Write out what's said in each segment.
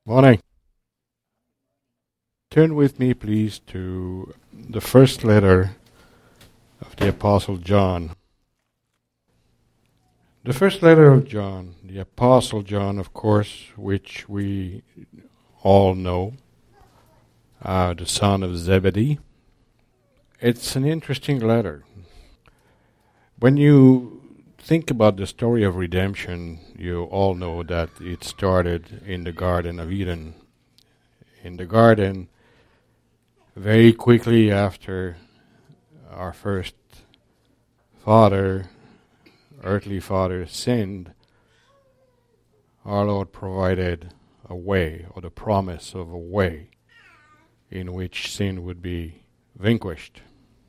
Morning. Turn with me, please, to the first letter of the Apostle John. The first letter of John, the Apostle John, of course, which we all know, the son of Zebedee. It's an interesting letter. When you think about the story of redemption, you all know that it started in the Garden of Eden. In the garden, very quickly after our first earthly father, sinned, our Lord provided a way, or the promise of a way, in which sin would be vanquished,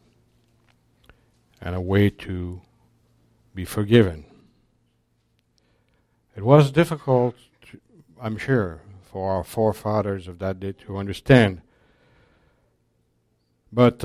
and a way to be forgiven. It was difficult, I'm sure, for our forefathers of that day to understand. But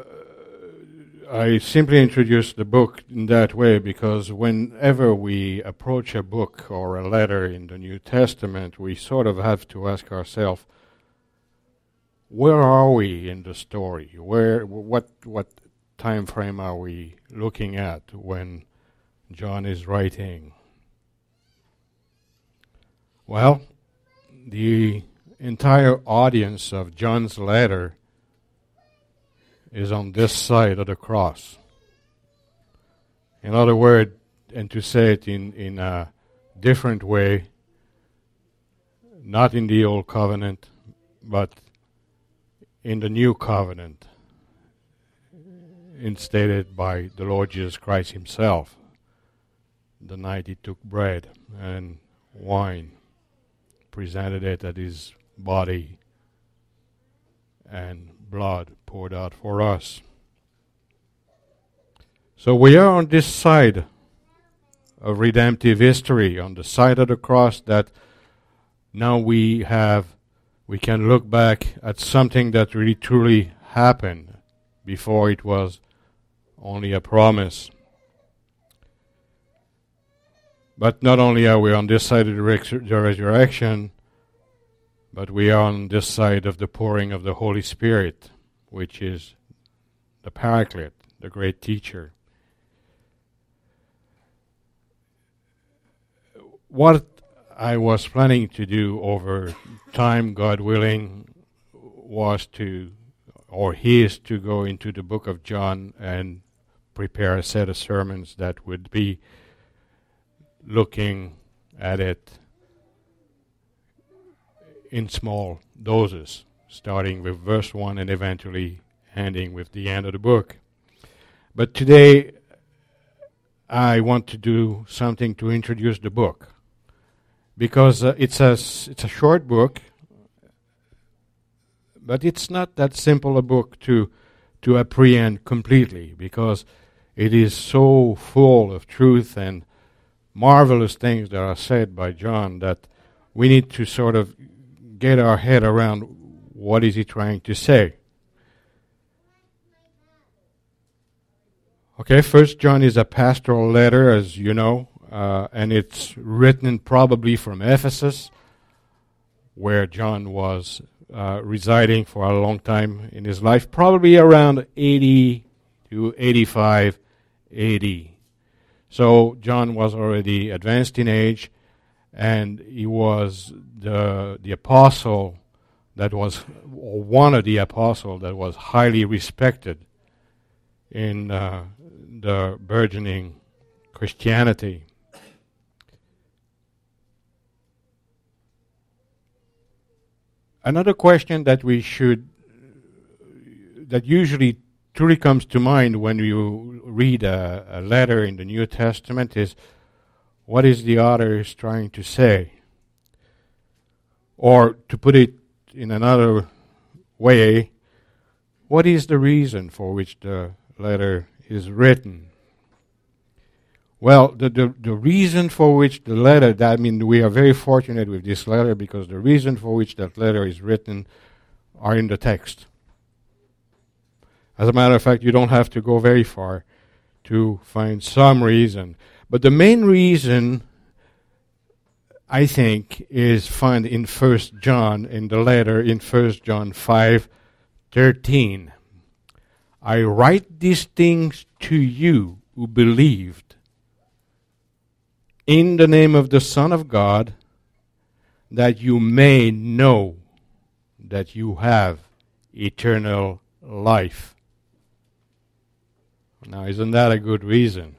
I simply introduced the book in that way because whenever we approach a book or a letter in the New Testament, we sort of have to ask ourselves, where are we in the story? What time frame are we looking at when John is writing? Well, the entire audience of John's letter is on this side of the cross. In other words, and to say it in a different way, not in the Old Covenant, but in the New Covenant, instated by the Lord Jesus Christ himself, the night he took bread and wine, presented it as his body and blood poured out for us. So we are on this side of redemptive history, on the side of the cross that now we can look back at something that really truly happened before it was only a promise. But not only are we on this side of the resurrection, but we are on this side of the pouring of the Holy Spirit, which is the Paraclete, the great teacher. What I was planning to do over time, God willing, is to go into the book of John and prepare a set of sermons that would be looking at it in small doses, starting with verse 1 and eventually ending with the end of the book. But today I want to do something to introduce the book, because it's a short book, but it's not that simple a book to apprehend completely, because it is so full of truth and marvelous things that are said by John that we need to sort of get our head around what is he trying to say. Okay, First John is a pastoral letter, as you know, and it's written probably from Ephesus, where John was residing for a long time in his life, probably around 80 to 85 AD. So John was already advanced in age, and he was the apostle that was, or one of the apostles that was highly respected in the burgeoning Christianity. Another question that usually truly comes to mind when you read a letter in the New Testament is, what is the author trying to say? Or to put it in another way, what is the reason for which the letter is written? Well, the reason for which the letter, we are very fortunate with this letter, because the reason for which that letter is written are in the text. As a matter of fact, you don't have to go very far to find some reason. But the main reason I think, is found in 1 John, in the letter in 1 John 5:13. I write these things to you who believed in the name of the Son of God, that you may know that you have eternal life. Now, isn't that a good reason?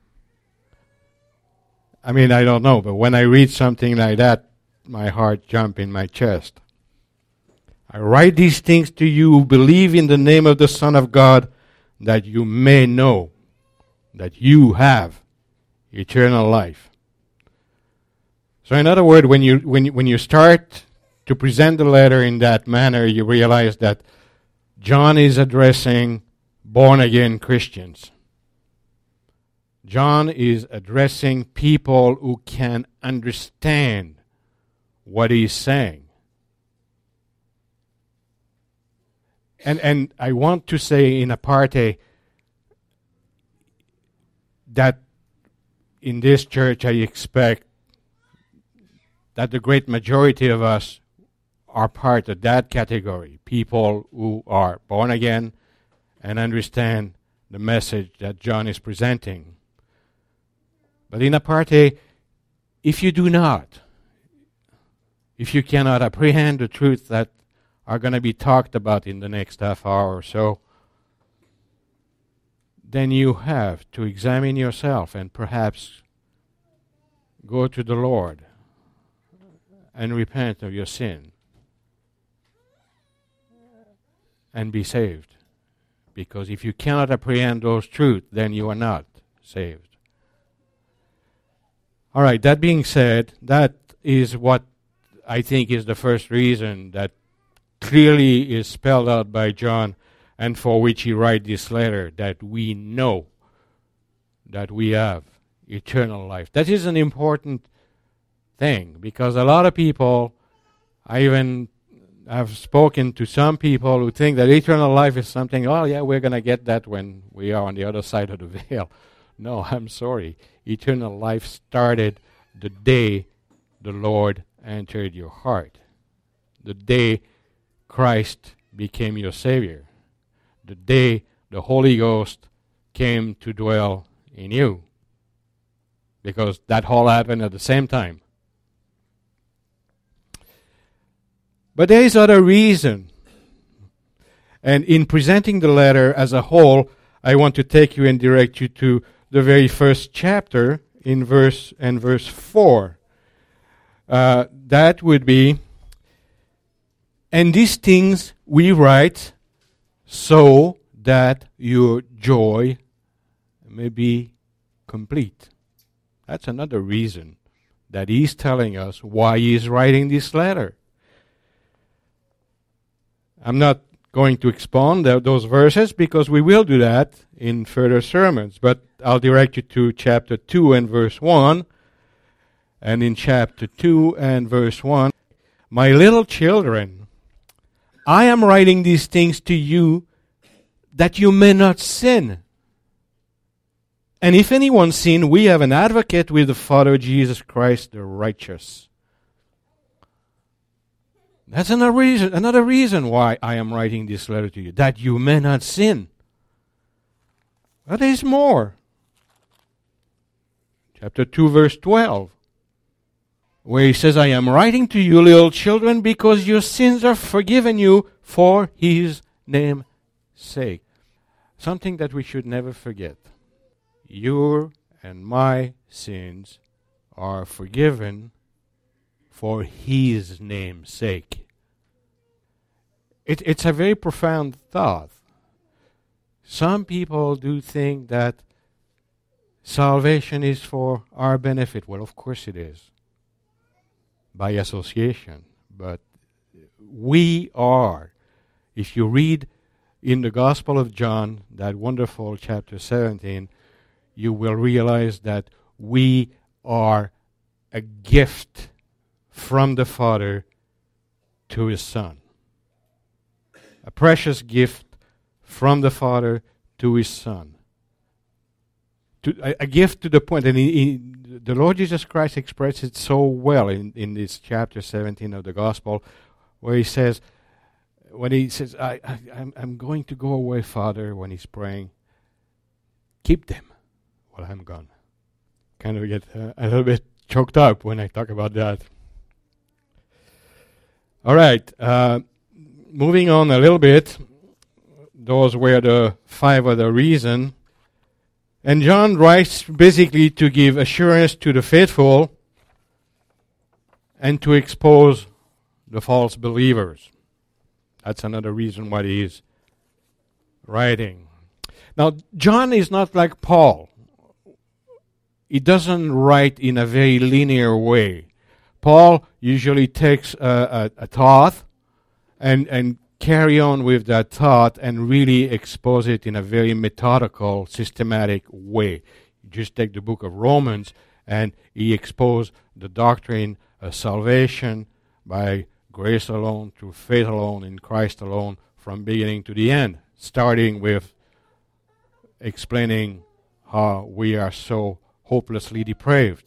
I mean, I don't know, but when I read something like that, my heart jumps in my chest. I write these things to you who believe in the name of the Son of God, that you may know that you have eternal life. So in other words, when you start to present the letter in that manner, you realize that John is addressing born-again Christians. John is addressing people who can understand what he's saying. And I want to say in apartheid that in this church I expect that the great majority of us are part of that category. People who are born again and understand the message that John is presenting. But in apartheid, if you do not, if you cannot apprehend the truth that are going to be talked about in the next half hour or so, then you have to examine yourself and perhaps go to the Lord and repent of your sin and be saved. Because if you cannot apprehend those truths, then you are not saved. All right, that being said, that is what I think is the first reason that clearly is spelled out by John and for which he writes this letter, that we know that we have eternal life. That is an important thing because a lot of people, I even have spoken to some people who think that eternal life is something, oh yeah, we're going to get that when we are on the other side of the veil. No, I'm sorry. Eternal life started the day the Lord entered your heart. The day Christ became your Savior. The day the Holy Ghost came to dwell in you. Because that all happened at the same time. But there is other reason. And in presenting the letter as a whole, I want to take you and direct you to the very first chapter in verse 4. That would be, and these things we write so that your joy may be complete. That's another reason that he's telling us why he's writing this letter. I'm not going to expound those verses because we will do that in further sermons, but I'll direct you to chapter 2 and verse 1. And in chapter 2 and verse 1, my little children, I am writing these things to you that you may not sin. And if anyone sin, we have an advocate with the Father, Jesus Christ, the righteous. That's another reason why I am writing this letter to you, that you may not sin. But there's more. Chapter 2, verse 12, where he says, I am writing to you, little children, because your sins are forgiven you for his name's sake. Something that we should never forget. Your and my sins are forgiven for his name's sake. It's a very profound thought. Some people do think that salvation is for our benefit. Well, of course it is, by association. But we are, if you read in the Gospel of John, that wonderful chapter 17, you will realize that we are a gift from the Father to his Son. A precious gift from the Father to his Son. a gift to the point, and the Lord Jesus Christ expresses it so well in this chapter 17 of the Gospel, where he says, I'm going to go away, Father, when he's praying, keep them while I'm gone. Kind of get a little bit choked up when I talk about that. All right, moving on a little bit. Those were the 5 other reasons. And John writes basically to give assurance to the faithful and to expose the false believers. That's another reason why he is writing. Now, John is not like Paul. He doesn't write in a very linear way. Paul usually takes a thought and carry on with that thought and really expose it in a very methodical, systematic way. You just take the book of Romans and he exposed the doctrine of salvation by grace alone, through faith alone, in Christ alone, from beginning to the end, starting with explaining how we are so hopelessly depraved.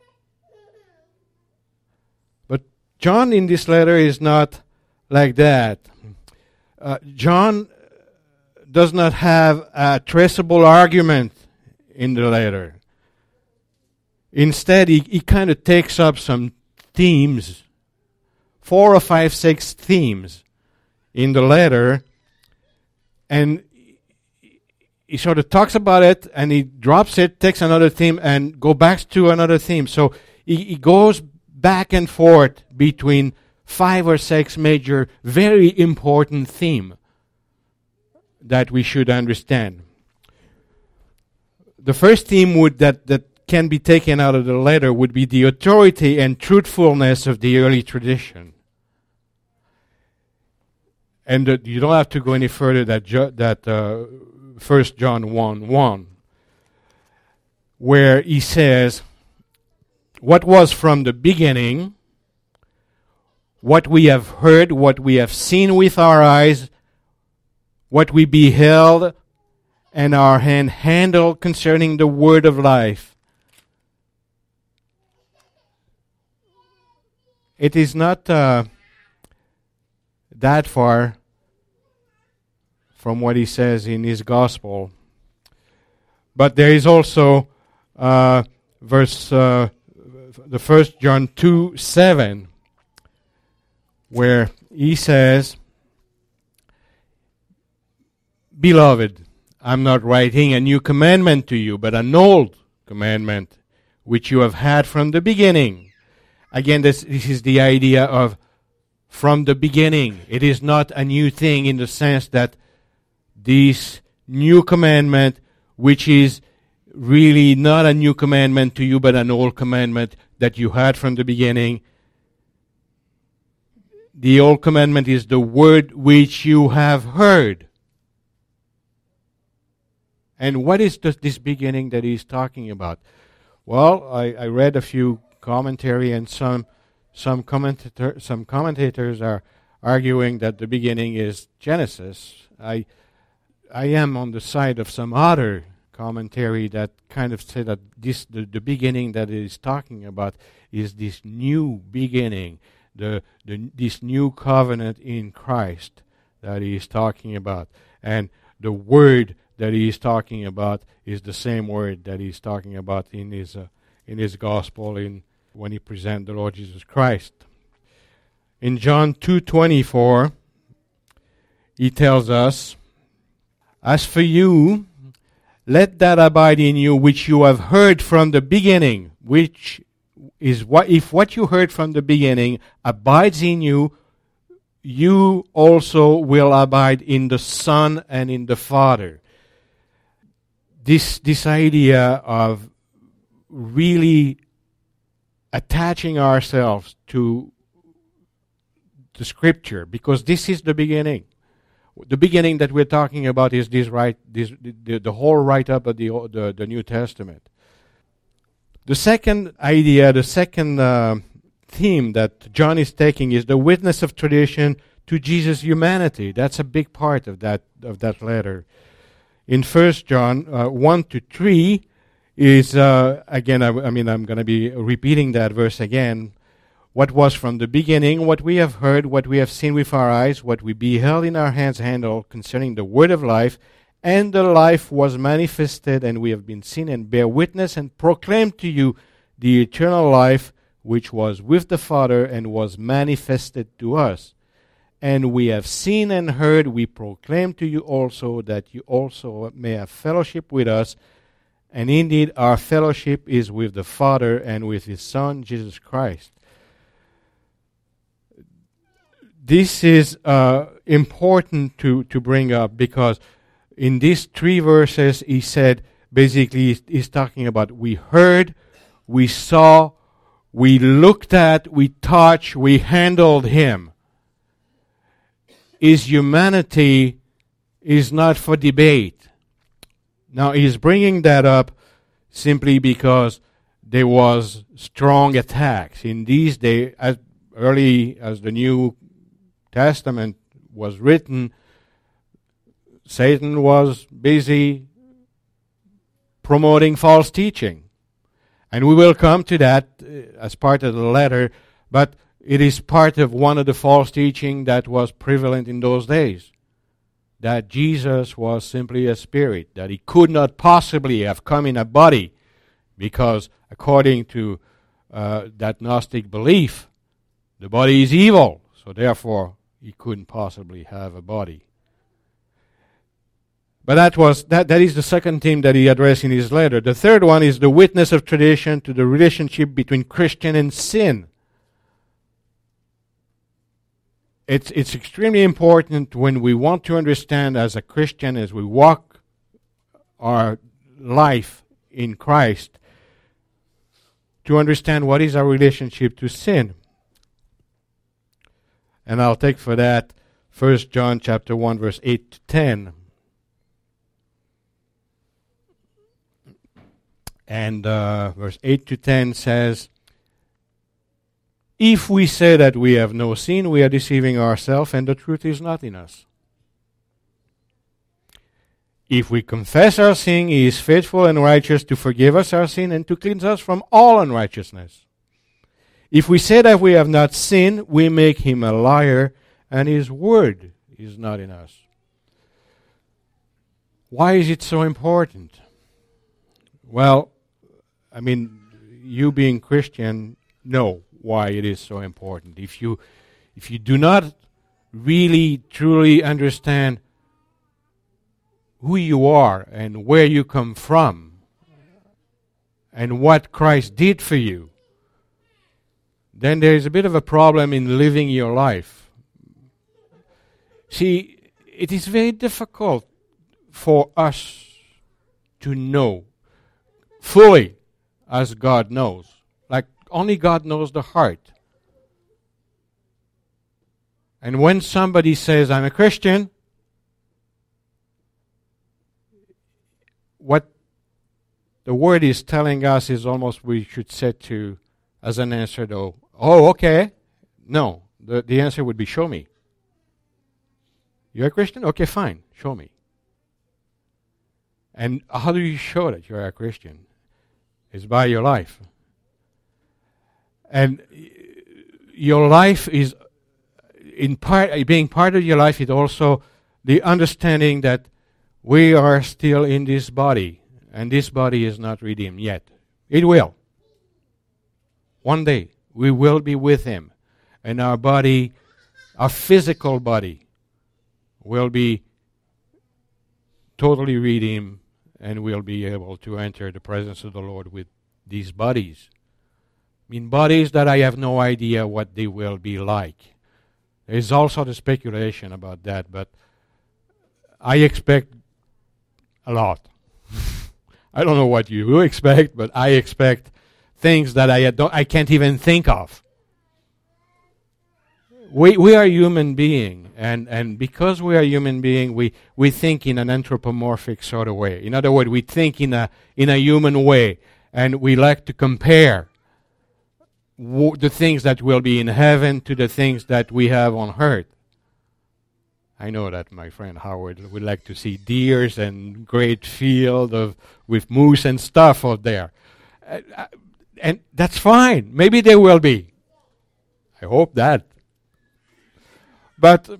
But John in this letter is not like that. John does not have a traceable argument in the letter. Instead, he kind of takes up some themes, 4 or 5, 6 themes in the letter, and he sort of talks about it, and he drops it, takes another theme, and go back to another theme. So he goes back and forth between 5 or 6 major, very important themes that we should understand. The first theme that can be taken out of the letter would be the authority and truthfulness of the early tradition. And you don't have to go any further that 1 John 1:1, where he says, what was from the beginning, what we have heard, what we have seen with our eyes, what we beheld, and our hand handled concerning the word of life. It is not that far from what he says in his gospel. But there is also the 1 John 2:7, where he says, Beloved, I'm not writing a new commandment to you, but an old commandment which you have had from the beginning. Again, this is the idea of from the beginning. It is not a new thing in the sense that this new commandment, which is really not a new commandment to you, but an old commandment that you had from the beginning. The old commandment is the word which you have heard. And what is this beginning that he's talking about? Well, I read a few commentary, and some commentators are arguing that the beginning is Genesis. I am on the side of some other commentary that kind of say that the beginning that it is talking about is this new beginning, this new covenant in Christ that he is talking about. And the word that he is talking about is the same word that he's talking about in his gospel when he presents the Lord Jesus Christ. In John 2:24, he tells us, As for you, let that abide in you which you have heard from the beginning, which is if what you heard from the beginning abides in you, you also will abide in the Son and in the Father. This idea of really attaching ourselves to the Scripture, because this is the beginning. The beginning that we're talking about is the whole write-up of the New Testament. The second idea, the second theme that John is taking is the witness of tradition to Jesus' humanity. That's a big part of that letter. In 1 John 1-3, is, again, I'm going to be repeating that verse again. What was from the beginning, what we have heard, what we have seen with our eyes, what we beheld in our hands handled concerning the word of life, and the life was manifested, and we have been seen and bear witness and proclaim to you the eternal life which was with the Father and was manifested to us. And we have seen and heard, we proclaim to you also, that you also may have fellowship with us. And indeed, our fellowship is with the Father and with His Son, Jesus Christ. This is important to bring up, because in these 3 verses, he said, basically, he's talking about we heard, we saw, we looked at, we touched, we handled Him. His humanity is not for debate. Now, he's bringing that up simply because there was strong attacks. In these days, as early as the New Testament was written, Satan was busy promoting false teaching. And we will come to that as part of the letter, but it is part of one of the false teaching that was prevalent in those days, that Jesus was simply a spirit, that He could not possibly have come in a body, because according to that Gnostic belief, the body is evil, so therefore He couldn't possibly have a body. But that is the second theme that he addressed in his letter. The third one is the witness of tradition to the relationship between Christian and sin. It's extremely important when we want to understand as a Christian, as we walk our life in Christ, to understand what is our relationship to sin. And I'll take for that 1 John chapter 1, verse 8 to 10. And verse 8 to 10 says, if we say that we have no sin, we are deceiving ourselves, and the truth is not in us. If we confess our sin, He is faithful and righteous to forgive us our sin and to cleanse us from all unrighteousness. If we say that we have not sinned, we make Him a liar, and His word is not in us. Why is it so important? Well, you being Christian know why it is so important. If you do not really truly understand who you are and where you come from and what Christ did for you, then there is a bit of a problem in living your life. See, it is very difficult for us to know fully as God knows. Like only God knows the heart. And when somebody says, I'm a Christian, what the word is telling us is almost we should say to, as an answer though, oh, okay. No, the answer would be show me. You're a Christian? Okay, fine, show me. And how do you show that you're a Christian? It's by your life. And your life is, in part, being part of your life is also the understanding that we are still in this body, and this body is not redeemed yet. It will. One day, we will be with Him, and our body, our physical body, will be totally redeemed, and we'll be able to enter the presence of the Lord with these bodies. Bodies that I have no idea what they will be like. There's also the speculation about that, but I expect a lot. I don't know what you expect, but I expect things that I can't even think of. We are human being, and because we are human being, we think in an anthropomorphic sort of way. In other words, we think in a human way, and we like to compare the things that will be in heaven to the things that we have on earth. I know that my friend Howard would like to see deers and great field with moose and stuff out there. And that's fine. Maybe there will be. I hope that. But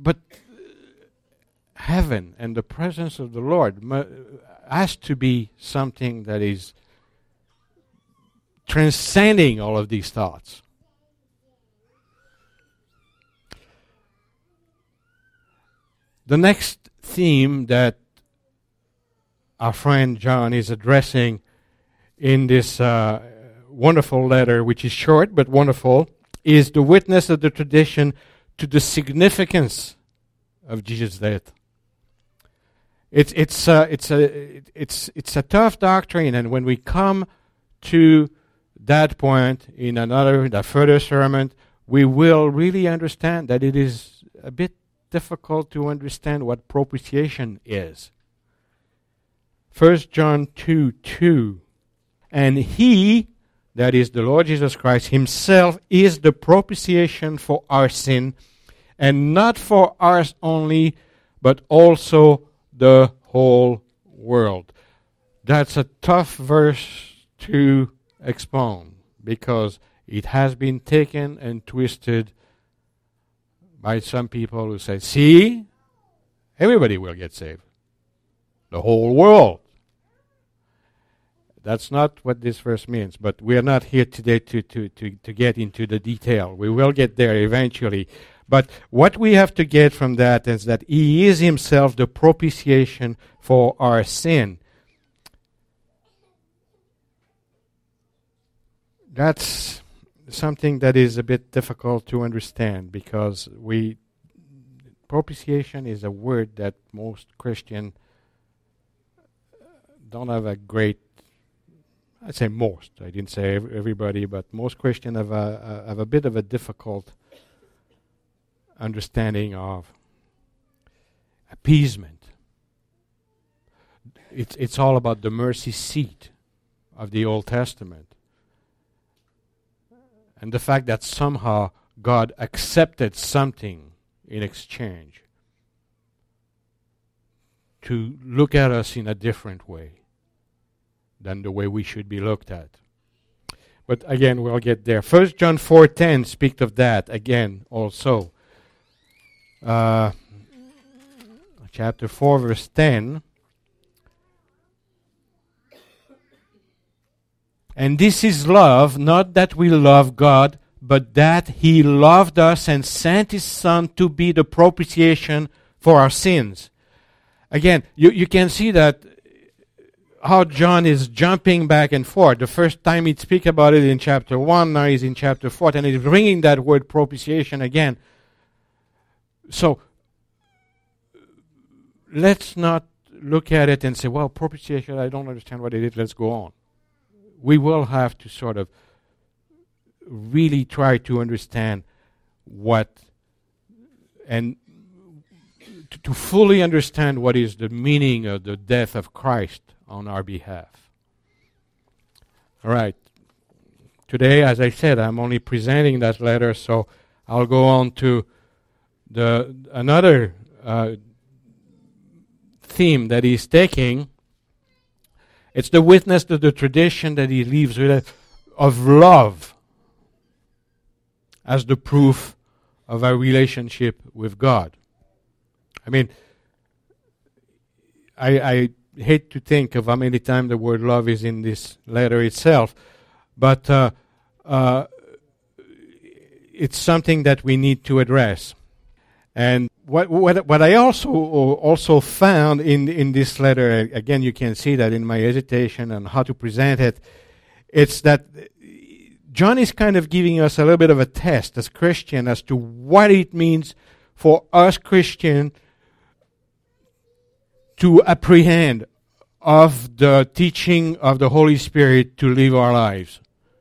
heaven and the presence of the Lord has to be something that is transcending all of these thoughts. The next theme that our friend John is addressing in this wonderful letter, which is short but wonderful, is the witness of the tradition to the significance of Jesus' death. It's a tough doctrine, and when we come to that point in a further sermon, we will really understand that it is a bit difficult to understand what propitiation is. 1 John 2:2, and He, that is the Lord Jesus Christ Himself, is the propitiation for our sin, and not for ours only, but also the whole world. That's a tough verse to expound, because it has been taken and twisted by some people who say, see, everybody will get saved. The whole world. That's not what this verse means, but we are not here today to get into the detail. We will get there eventually. But what we have to get from that is that He is Himself the propitiation for our sin. That's something that is a bit difficult to understand, because propitiation is a word that most Christians don't have a great, I say most, I didn't say everybody, but most Christians have a bit of a difficult understanding of appeasement. It's all about the mercy seat of the Old Testament. And the fact that somehow God accepted something in exchange to look at us in a different way than the way we should be looked at. But again, we'll get there. 1 John 4:10 speaks of that again also. Chapter 4, verse 10. And this is love, not that we love God, but that He loved us and sent His Son to be the propitiation for our sins. Again, you can see that how John is jumping back and forth. The first time he speaks about it in chapter 1, now he's in chapter 4, and he's bringing that word propitiation again. So, let's not look at it and say, well, propitiation, I don't understand what it is, let's go on. We will have to sort of really try to understand what, and to fully understand what is the meaning of the death of Christ on our behalf. All right. Today, as I said, I'm only presenting that letter, so I'll go on to another theme that he's taking. It's the witness to the tradition that he leaves with of love as the proof of our relationship with God. I mean, I hate to think of how many times the word love is in this letter itself, but it's something that we need to address. And what I also found in this letter, again, you can see that in my hesitation on how to present it, it's that John is kind of giving us a little bit of a test as Christian as to what it means for us Christians to apprehend of the teaching of the Holy Spirit to live our lives.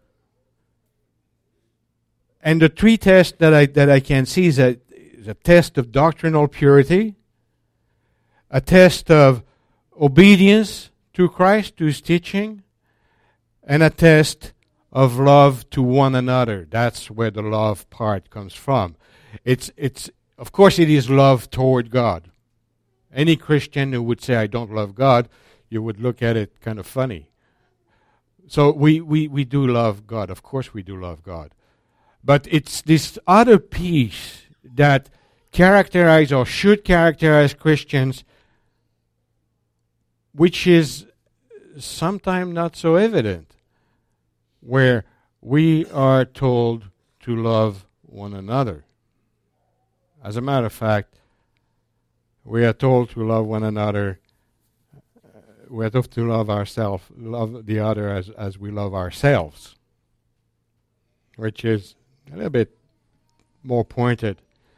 And the three tests that I can see is a test of doctrinal purity, a test of obedience to Christ, to His teaching, and a test of love to one another. That's where the love part comes from. It's Of course, it is love toward God. Any Christian who would say, I don't love God, you would look at it kind of funny. So we do love God. Of course we do love God. But it's this other piece that characterize or should characterize Christians, which is sometimes not so evident, where we are told to love one another. As a matter of fact, we are told to love one another. We are told to love ourselves, love the other as we love ourselves, which is a little bit more pointed.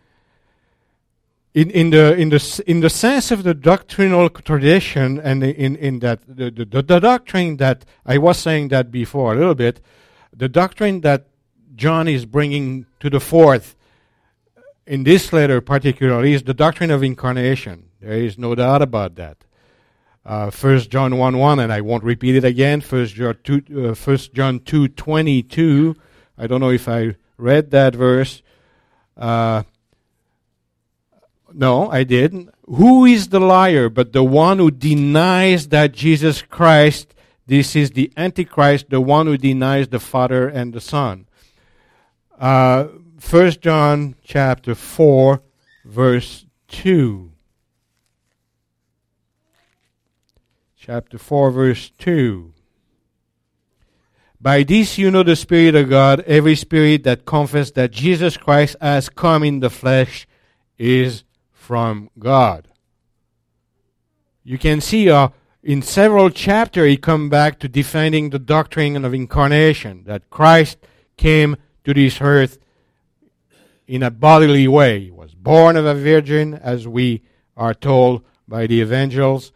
In the sense of the doctrinal tradition, and in that the doctrine that I was saying that before a little bit, the doctrine that John is bringing to the forth in this letter particularly is the doctrine of incarnation. There is no doubt about that. 1 John 1:1, and I won't repeat it again. 1 John 2:22. I don't know if I read that verse. No, I didn't. Who is the liar but the one who denies that Jesus Christ, this is the Antichrist, the one who denies the Father and the Son? 1 John chapter 4, verse 2. Chapter 4, verse 2. By this you know the Spirit of God. Every spirit that confesses that Jesus Christ has come in the flesh is from God. You can see in several chapters he comes back to defending the doctrine of incarnation, that Christ came to this earth in a bodily way. He was born of a virgin, as we are told by the evangels,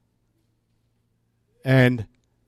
and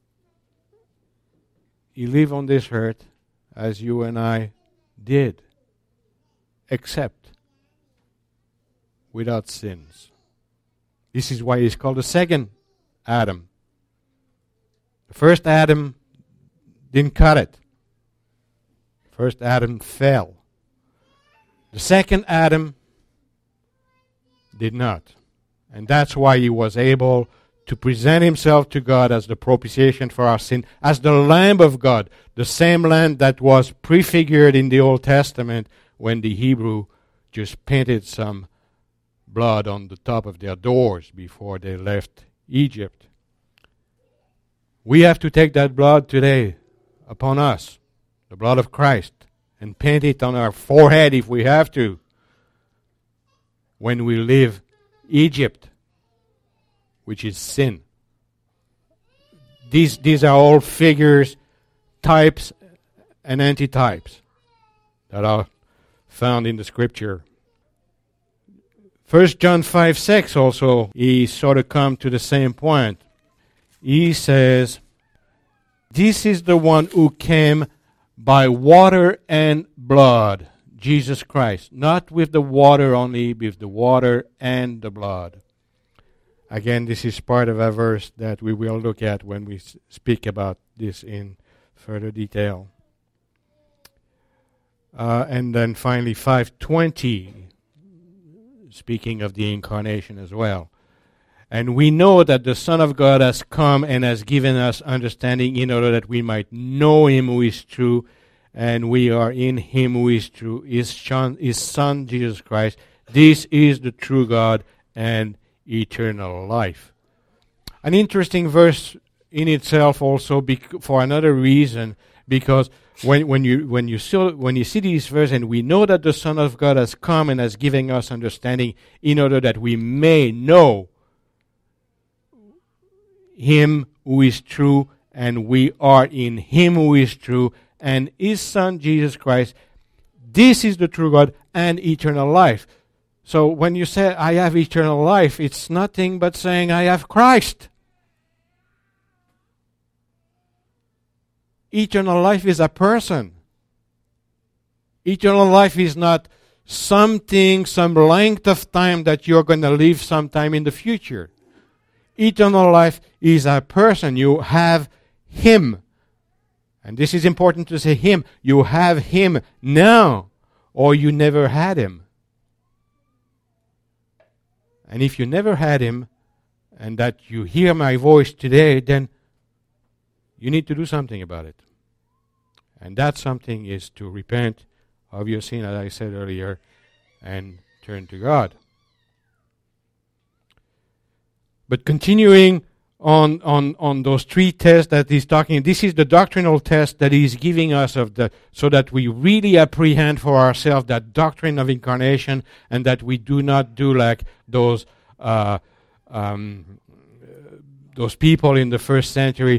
he lived on this earth as you and I did, except without sins. This is why he's called the second Adam. The first Adam didn't cut it. First Adam fell. The second Adam did not. And that's why he was able to present himself to God as the propitiation for our sin, as the Lamb of God, the same Lamb that was prefigured in the Old Testament when the Hebrew just painted some blood on the top of their doors before they left Egypt. We have to take that blood today upon us, the blood of Christ, and paint it on our forehead if we have to, when we leave Egypt, which is sin. These are all figures, types, and antitypes that are found in the Scripture. 1 John 5:6 also, he sort of come to the same point. He says, this is the one who came by water and blood, Jesus Christ. Not with the water only, with the water and the blood. Again, this is part of a verse that we will look at when we speak about this in further detail. And then finally 5:20, speaking of the incarnation as well. And we know that the Son of God has come and has given us understanding in order that we might know him who is true, and we are in him who is true, his Son, Jesus Christ. This is the true God and eternal life. An interesting verse in itself also for another reason, because when you see these verses, and we know that the Son of God has come and has given us understanding in order that we may know him who is true, and we are in him who is true, and his Son Jesus Christ. This is the true God and eternal life. So when you say, I have eternal life, it's nothing but saying, I have Christ. Eternal life is a person. Eternal life is not something, some length of time that you're going to live sometime in the future. Eternal life is a person. You have him. And this is important to say him. You have him now, or you never had him. And if you never had him, and that you hear my voice today, then you need to do something about it. And that something is to repent of your sin, as I said earlier, and turn to God. But continuing on those three tests that he's talking, this is the doctrinal test that he's giving us so that we really apprehend for ourselves that doctrine of incarnation, and that we do not do like those people in the first century.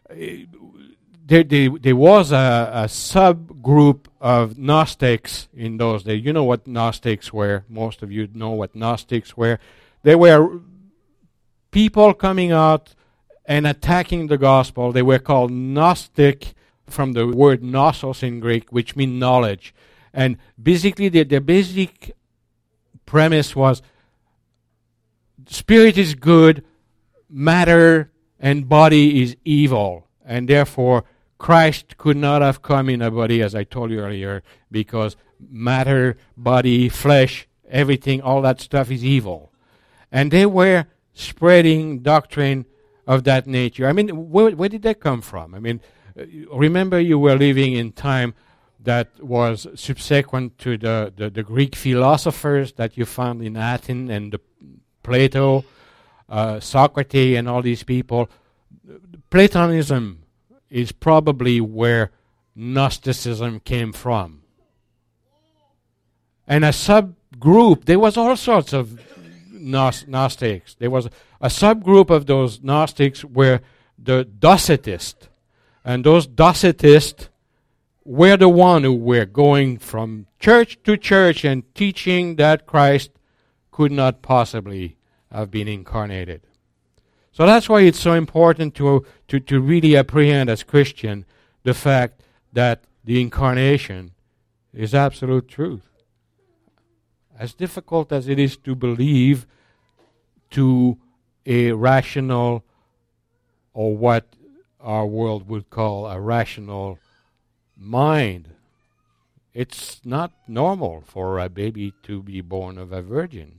There was a subgroup of Gnostics in those days. You know what Gnostics were. Most of you know what Gnostics were. They were people coming out and attacking the gospel. They were called Gnostic, from the word gnosos in Greek, which means knowledge. And basically, their basic premise was spirit is good, matter and body is evil. And therefore, Christ could not have come in a body, as I told you earlier, because matter, body, flesh, everything, all that stuff is evil. And they were spreading doctrine of that nature. I mean, where did that come from? I mean, remember you were living in time that was subsequent to the Greek philosophers that you found in Athens, and Plato, Socrates, and all these people. Platonism is probably where Gnosticism came from. And a subgroup, there was all sorts of Gnostics. There was a subgroup of those Gnostics were the Docetists. And those Docetists were the one who were going from church to church and teaching that Christ could not possibly have been incarnated. So that's why it's so important to really apprehend as Christian the fact that the incarnation is absolute truth. As difficult as it is to believe to a rational, or what our world would call a rational mind, it's not normal for a baby to be born of a virgin.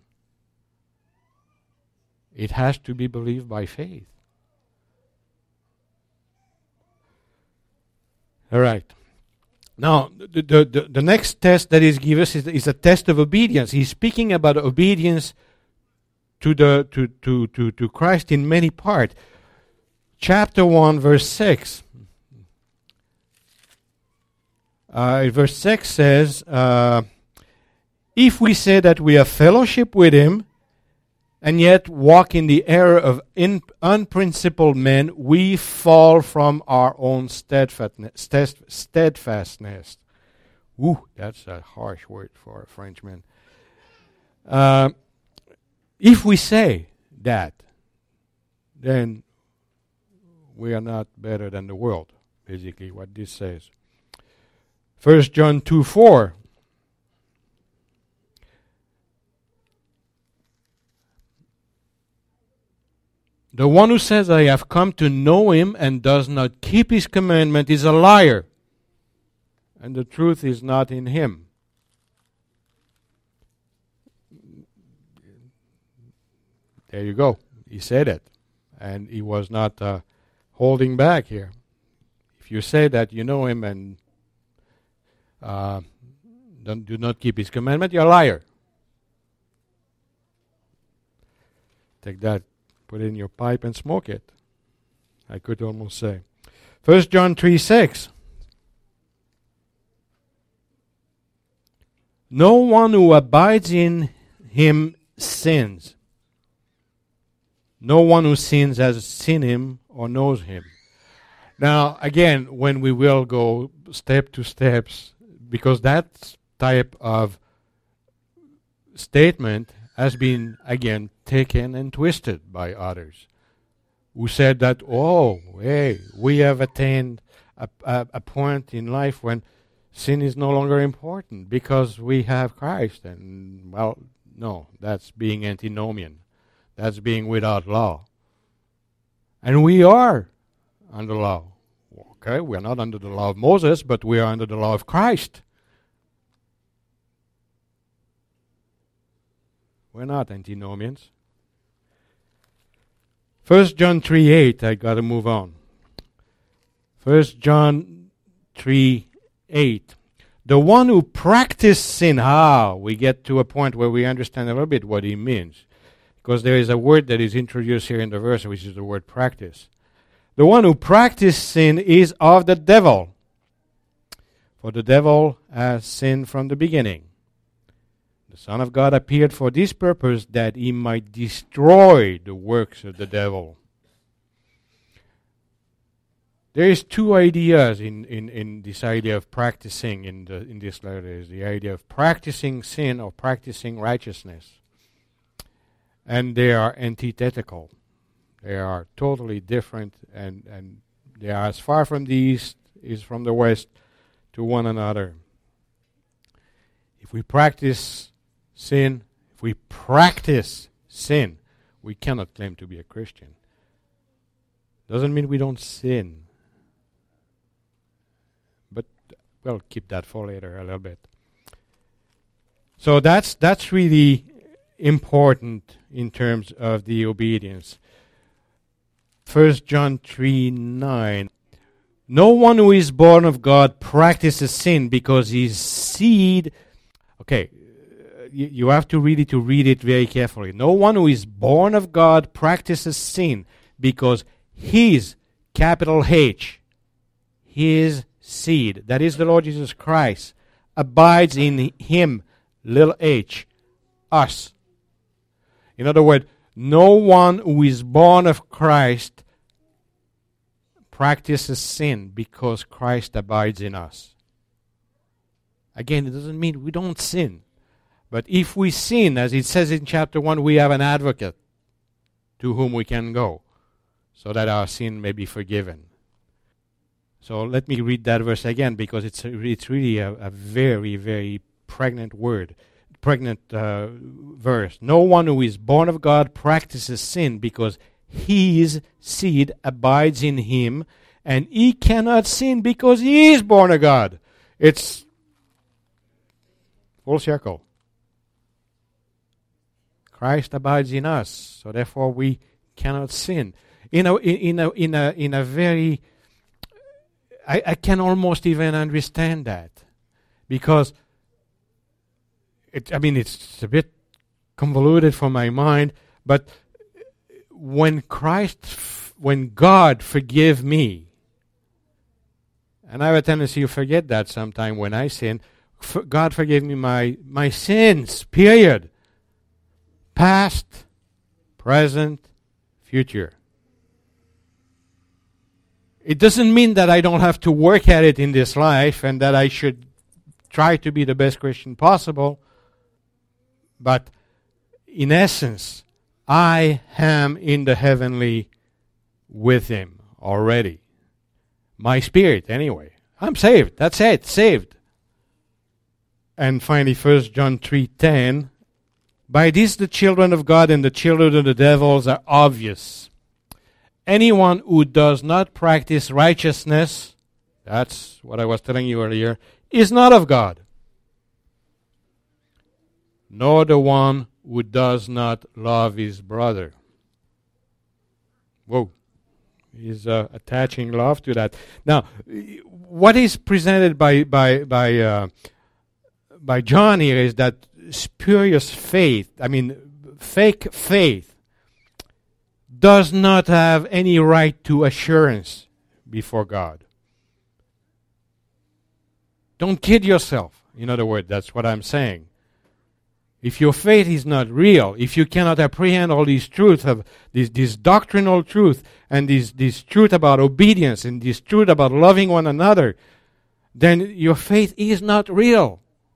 It has to be believed by faith. All right. Now, the next test that is given is a test of obedience. He's speaking about obedience to Christ in many parts. Chapter 1, verse 6. Verse 6 says, if we say that we have fellowship with him, and yet walk in the error of unprincipled men, we fall from our own steadfastness. Ooh, that's a harsh word for a Frenchman. If we say that, then we are not better than the world, basically what this says. 1 John 2:4. The one who says, I have come to know him and does not keep his commandment is a liar, and the truth is not in him. There you go. He said it, and he was not holding back here. If you say that you know him and do not keep his commandment, you're a liar. Take that. Put it in your pipe and smoke it, I could almost say. 1 John 3:6. No one who abides in him sins. No one who sins has seen him or knows him. Now, again, when we will go step to steps, because that type of statement has been, again, taken and twisted by others who said that, oh, hey, we have attained a point in life when sin is no longer important because we have Christ. And, well, no, that's being antinomian. That's being without law. And we are under law. Okay, we're not under the law of Moses, but we are under the law of Christ. We're not antinomians. 1 John 3:8, I got to move on. 1 John 3:8. The one who practices sin, we get to a point where we understand a little bit what he means. Because there is a word that is introduced here in the verse, which is the word practice. The one who practices sin is of the devil. For the devil has sinned from the beginning. The Son of God appeared for this purpose, that he might destroy the works of the devil. There is two ideas in this idea of practicing in this letter. There is the idea of practicing sin or practicing righteousness. And they are antithetical. They are totally different, and they are as far from the east as from the west to one another. If we practice sin, we cannot claim to be a Christian. Doesn't mean we don't sin. But we'll keep that for later a little bit. So that's really important in terms of the obedience. 1 John 3:9. No one who is born of God practices sin, because his seed... Okay, you have to read it very carefully. No one who is born of God practices sin, because his, capital H, his seed, that is the Lord Jesus Christ, abides in him, little h, us. In other words, no one who is born of Christ practices sin, because Christ abides in us. Again, it doesn't mean we don't sin. But if we sin, as it says in chapter 1, we have an advocate to whom we can go, so that our sin may be forgiven. So let me read that verse again, because it's really a very, very pregnant verse. No one who is born of God practices sin, because his seed abides in him, and he cannot sin because he is born of God. It's full circle. Christ abides in us, so therefore we cannot sin. In a very, I can almost even understand that, because it's a bit convoluted for my mind, but when God forgive me, and I have a tendency to forget that sometime when I sin, God forgave me my sins, period. Past, present, future. It doesn't mean that I don't have to work at it in this life and that I should try to be the best Christian possible. But in essence, I am in the heavenly with him already. My spirit, anyway. I'm saved. That's it. Saved. And finally, 1 John 3:10. By this the children of God and the children of the devils are obvious. Anyone who does not practice righteousness, that's what I was telling you earlier, is not of God, nor the one who does not love his brother. Whoa. He's attaching love to that. Now, what is presented by John here is that spurious faith, fake faith, does not have any right to assurance before God. Don't kid yourself. In other words, that's what I'm saying. If your faith is not real, if you cannot apprehend all these truths of this doctrinal truth and this truth about obedience and this truth about loving one another, then your faith is not real.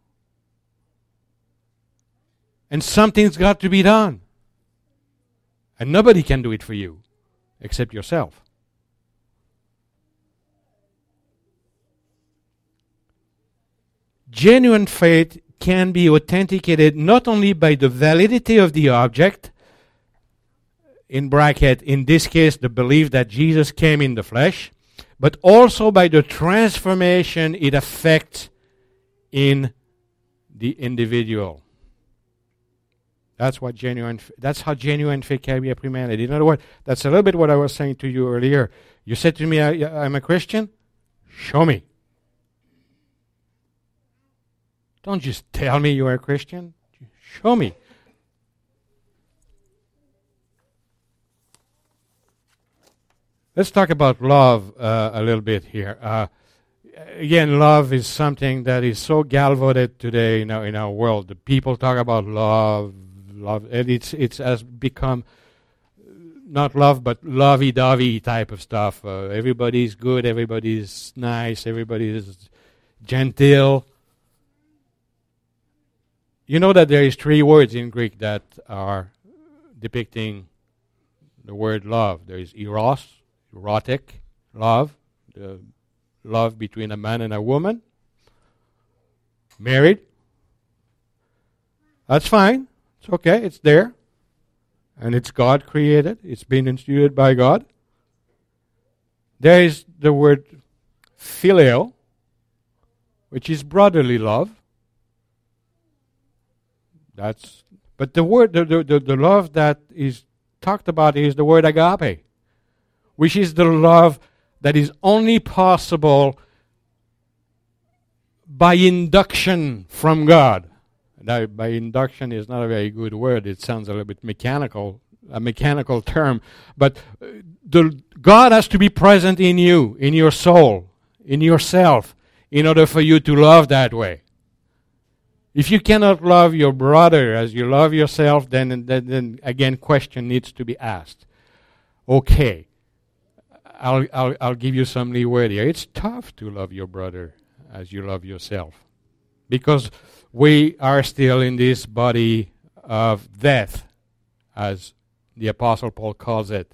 And something's got to be done. And nobody can do it for you except yourself. Genuine faith can be authenticated not only by the validity of the object, in bracket, in this case, the belief that Jesus came in the flesh, but also by the transformation it affects in the individual. That's that's how genuine faith can be implemented. In other words, that's a little bit what I was saying to you earlier. You said to me, I'm a Christian. Show me. Don't just tell me you are a Christian. Show me. Let's talk about love a little bit here. Again, love is something that is so galvanized today in our world. The people talk about love, and it's has become not love, but lovey-dovey type of stuff. Everybody's good, everybody's nice, everybody's gentle. You know that there is 3 words in Greek that are depicting the word love. There is eros, erotic love, the love between a man and a woman, married. That's fine. It's okay. It's there. And it's God created. It's been instituted by God. There is the word phileo, which is brotherly love. But the word, the love that is talked about is the word agape, which is the love that is only possible by induction from God. Now, by induction is not a very good word. It sounds a little bit mechanical, a mechanical term. But God has to be present in you, in your soul, in yourself, in order for you to love that way. If you cannot love your brother as you love yourself, then again, question needs to be asked. Okay, I'll give you some leeway here. It's tough to love your brother as you love yourself, because we are still in this body of death, as the Apostle Paul calls it.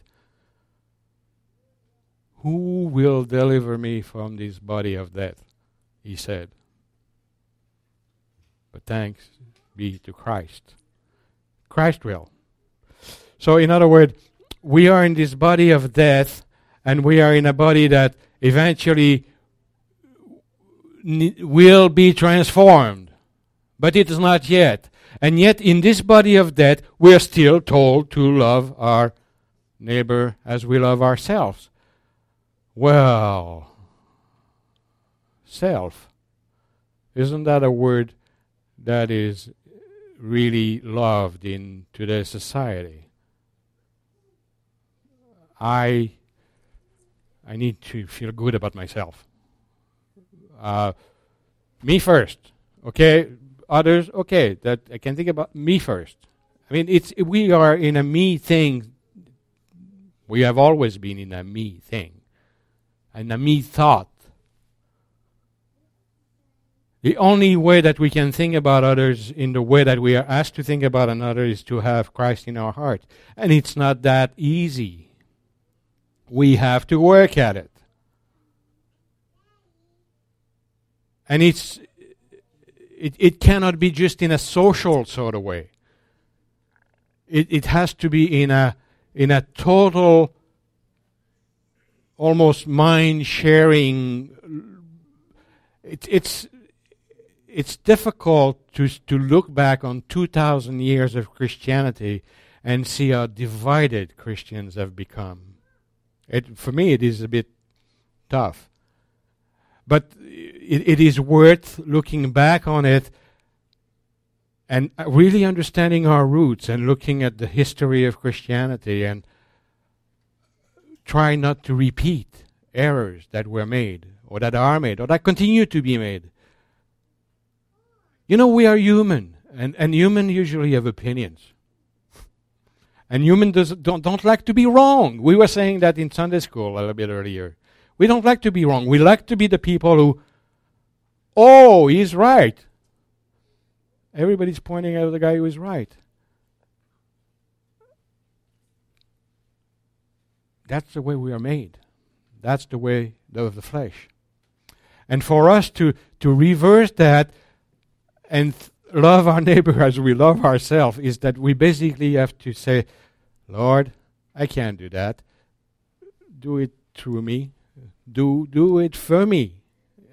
Who will deliver me from this body of death? He said. But thanks be to Christ. Christ will. So in other words, we are in this body of death, and we are in a body that eventually will be transformed. But it is not yet. And yet in this body of death, we are still told to love our neighbor as we love ourselves. Well, self. Isn't that a word that is really loved in today's society? I need to feel good about myself. Me first, okay? Others, okay, that I can think about me first. I mean, we are in a me thing. We have always been in a me thing, and a me thought. The only way that we can think about others in the way that we are asked to think about another is to have Christ in our heart. And it's not that easy. We have to work at it. And it cannot be just in a social sort of way. It has to be in a total, almost mind sharing. It's difficult to look back on 2,000 years of Christianity and see how divided Christians have become. For me, it is a bit tough. But it is worth looking back on it and really understanding our roots and looking at the history of Christianity and try not to repeat errors that were made or that are made or that continue to be made. You know, we are human, and human usually have opinions. And humans don't like to be wrong. We were saying that in Sunday school a little bit earlier. We don't like to be wrong. We like to be the people who, he's right. Everybody's pointing at the guy who is right. That's the way we are made. That's the way of the flesh. And for us to reverse that and love our neighbor as we love ourselves is that we basically have to say, Lord, I can't do that. Do it through me. Do it for me.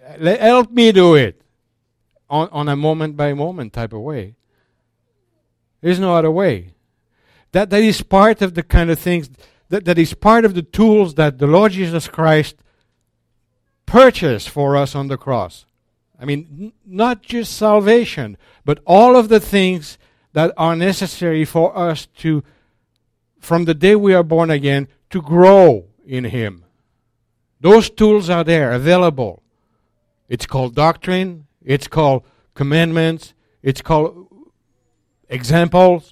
Help me do it on a moment-by-moment type of way. There's no other way. That is part of the kind of things, that is part of the tools that the Lord Jesus Christ purchased for us on the cross. I mean, not just salvation, but all of the things that are necessary for us to, from the day we are born again, to grow in Him. Those tools are there, available. It's called doctrine, it's called commandments, it's called examples.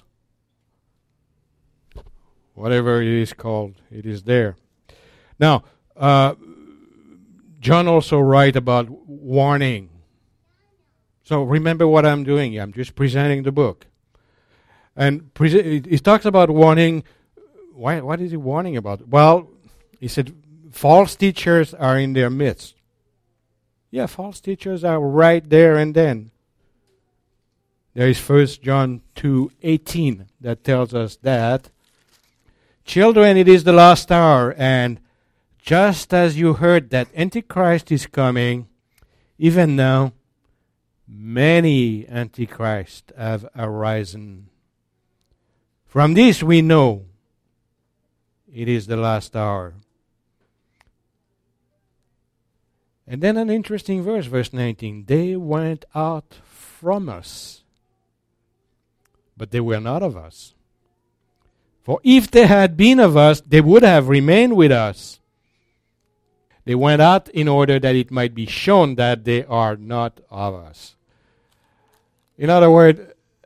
Whatever it is called, it is there. Now, John also writes about warning. So remember what I'm doing. I'm just presenting the book. And he talks about warning. What is he warning about? Well, he said, false teachers are in their midst. Yeah, false teachers are right there and then. There is 1 John 2:18 that tells us that. Children, it is the last hour, and just as you heard that Antichrist is coming, even now, many Antichrists have arisen. From this we know it is the last hour. And then an interesting verse, verse 19. They went out from us, but they were not of us. For if they had been of us, they would have remained with us. They went out in order that it might be shown that they are not of us. In other words,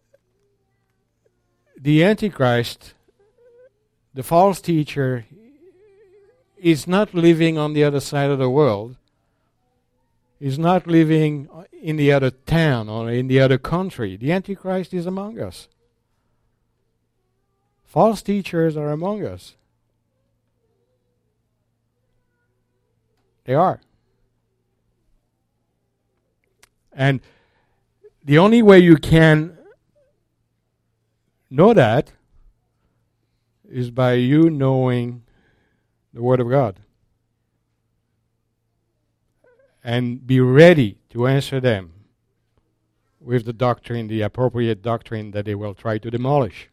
the Antichrist, the false teacher, is not living on the other side of the world. He's not living in the other town or in the other country. The Antichrist is among us. False teachers are among us. They are. And the only way you can know that is by you knowing the Word of God. And be ready to answer them with the doctrine, the appropriate doctrine that they will try to demolish.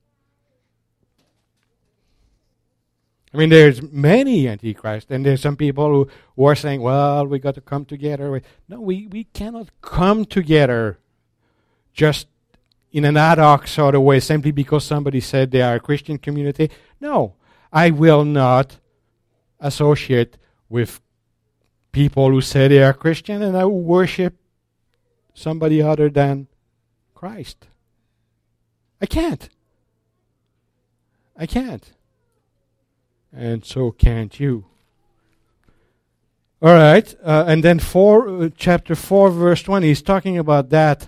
I mean, there's many antichrists, and there's some people who are saying, well, we got to come together. No, we cannot come together just in an ad hoc sort of way simply because somebody said they are a Christian community. No, I will not associate with people who say they are Christian and I worship somebody other than Christ. I can't. And so can't you. All right, and then chapter 4, verse 20, he's talking about that.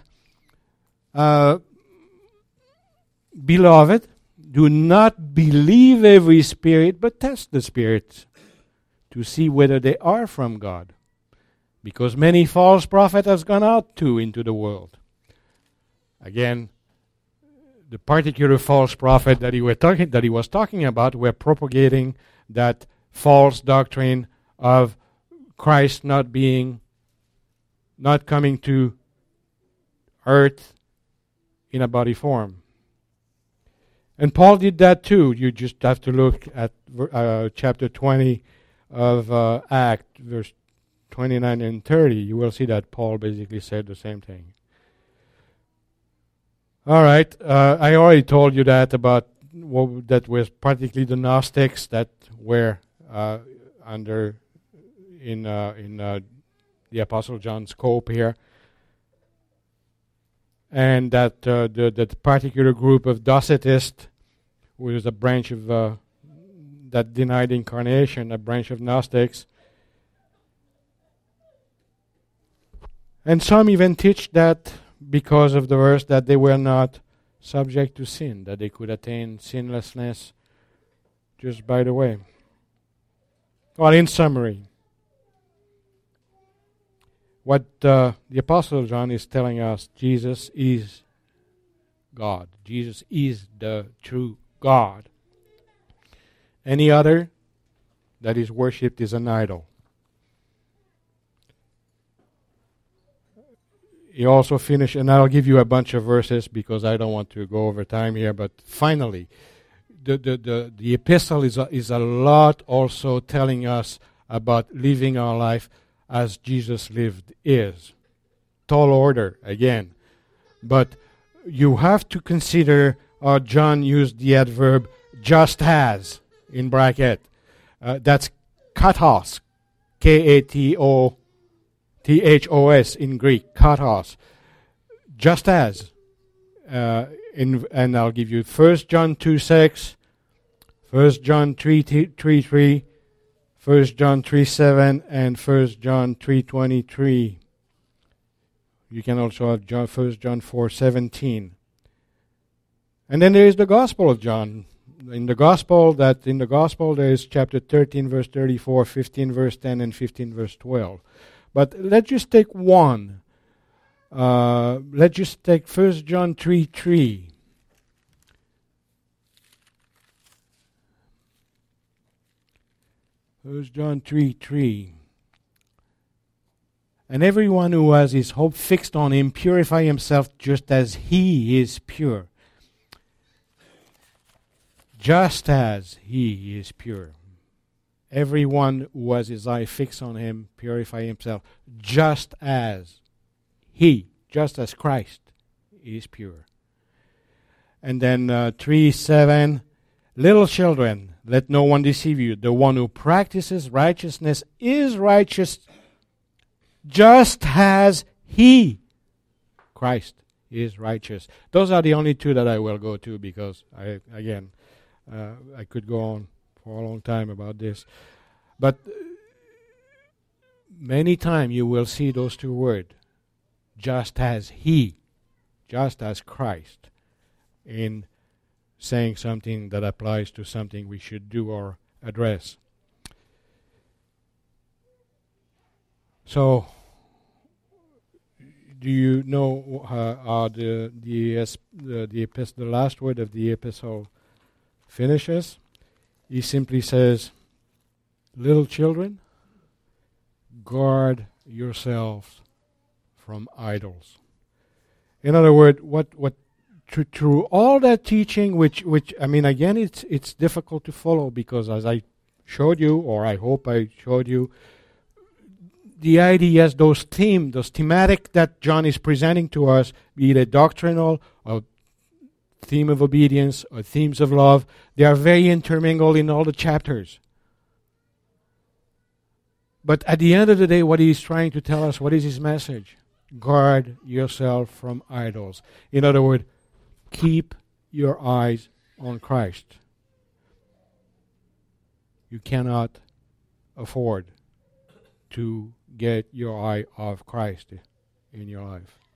Beloved, do not believe every spirit, but test the spirits to see whether they are from God. Because many false prophets have gone out into the world. Again, the particular false prophet that he was talking about were propagating that false doctrine of Christ not coming to earth in a body form. And Paul did that too. You just have to look at chapter 20 of Acts, verse 29 and 30. You will see that Paul basically said the same thing. All right, I already told you that about that was particularly the Gnostics that were under in the Apostle John's scope here, and that that particular group of Docetists, which is a branch of that denied incarnation, a branch of Gnostics, and some even teach that. Because of the verse that they were not subject to sin, that they could attain sinlessness just by the way. Well, in summary, what the Apostle John is telling us, Jesus is God. Jesus is the true God. Any other that is worshipped is an idol. he also finished, and I'll give you a bunch of verses because I don't want to go over time here, but finally, the epistle is a lot also telling us about living our life as Jesus lived is. Tall order, again. But you have to consider John used the adverb just as in bracket. That's katos, K-A-T-O-T-H-O-S in Greek, katos. Just as. And I'll give you 1 John 2:6, 1 John 3:3, 1 John 3:7, and 1 John 3:23. You can also have 1 John 4:17. And then there is the Gospel of John. In the Gospel there is chapter 13, verse 34, 15, verse 10, and 15, verse 12. But let's just take one. Let's just take 1 John 3:3. 1 John 3:3. And everyone who has his hope fixed on him purify himself just as he is pure. Just as he is pure. Everyone who has his eye fixed on him purify himself just as Christ is pure. And then 3:7, little children, let no one deceive you. The one who practices righteousness is righteous just as he, Christ, is righteous. Those are the only two that I will go to because, I could go on for a long time about this. But many times you will see those two words, just as he, just as Christ, in saying something that applies to something we should do or address. So, do you know the last word of the epistle finishes? He simply says, little children, guard yourselves from idols. In other words, through all that teaching, which I mean, again, it's difficult to follow because as I showed you, or I hope I showed you, the ideas, those thematic that John is presenting to us, be it doctrinal or theme of obedience or themes of love, they are very intermingled in all the chapters. But at the end of the day, what he's trying to tell us, what is his message? Guard yourself from idols. In other words, keep your eyes on Christ. You cannot afford to get your eye off Christ in your life.